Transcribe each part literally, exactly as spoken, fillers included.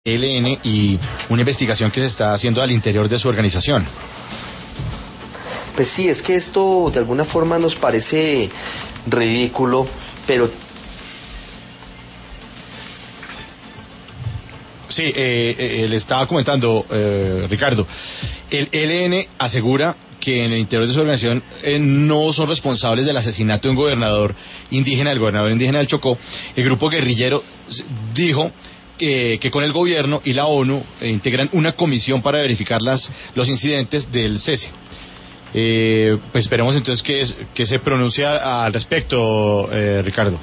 E L N y una investigación que se está haciendo al interior de su organización. Pues sí, es que esto de alguna forma nos parece ridículo, pero... Sí, eh, eh, le estaba comentando, eh, Ricardo, el E L N asegura que en el interior de su organización eh, no son responsables del asesinato de un gobernador indígena, el gobernador indígena del Chocó. El grupo guerrillero dijo que, que con el gobierno y la ONU eh, integran una comisión para verificar las, los incidentes del cese. Eh, pues esperemos entonces que, que se pronuncie al respecto, eh, Ricardo.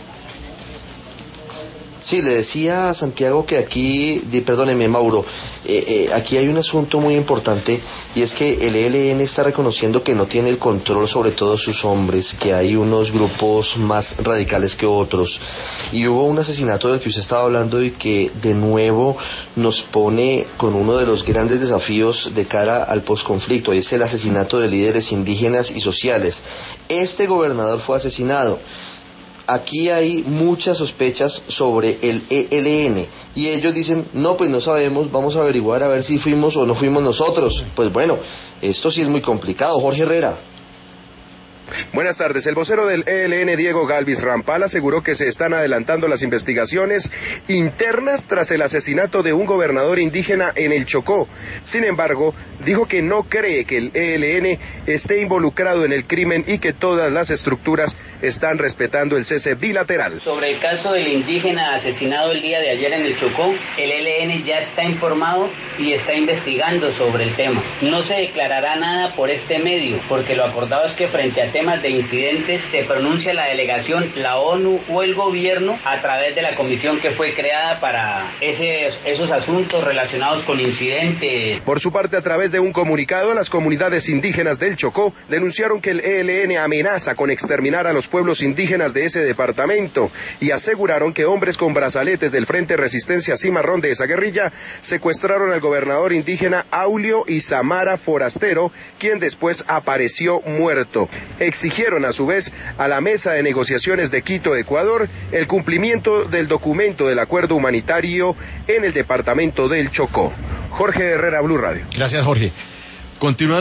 Sí, le decía a Santiago que aquí, di, perdóneme Mauro, eh, eh, aquí hay un asunto muy importante y es que el E L N está reconociendo que no tiene el control sobre todos sus hombres, que hay unos grupos más radicales que otros y hubo un asesinato del que usted estaba hablando y que de nuevo nos pone con uno de los grandes desafíos de cara al posconflicto, y es el asesinato de líderes indígenas y sociales. Este gobernador fue asesinado. Aquí hay muchas sospechas sobre el E L N y ellos dicen, no, pues no sabemos, vamos a averiguar a ver si fuimos o no fuimos nosotros. Pues bueno, esto sí es muy complicado. Jorge Herrera. Buenas tardes. El vocero del E L N, Diego Galvis Rampal, aseguró que se están adelantando las investigaciones internas tras el asesinato de un gobernador indígena en el Chocó. Sin embargo, dijo que no cree que el E L N esté involucrado en el crimen y que todas las estructuras están respetando el cese bilateral. Sobre el caso del indígena asesinado el día de ayer en el Chocó, el E L N ya está informado y está investigando sobre el tema. No se declarará nada por este medio, porque lo acordado es que frente a temas de incidentes se pronuncia la delegación, la ONU o el gobierno a través de la comisión que fue creada para ese, esos asuntos relacionados con incidentes. Por su parte, a través de un comunicado, las comunidades indígenas del Chocó denunciaron que el E L N amenaza con exterminar a los pueblos indígenas de ese departamento y aseguraron que hombres con brazaletes del Frente Resistencia Cimarrón de esa guerrilla secuestraron al gobernador indígena Aulio Isamara Forastero, quien después apareció muerto. Exigieron a su vez a la mesa de negociaciones de Quito, Ecuador, el cumplimiento del documento del acuerdo humanitario en el departamento del Chocó. Jorge Herrera, Blue Radio. Gracias, Jorge. Continúa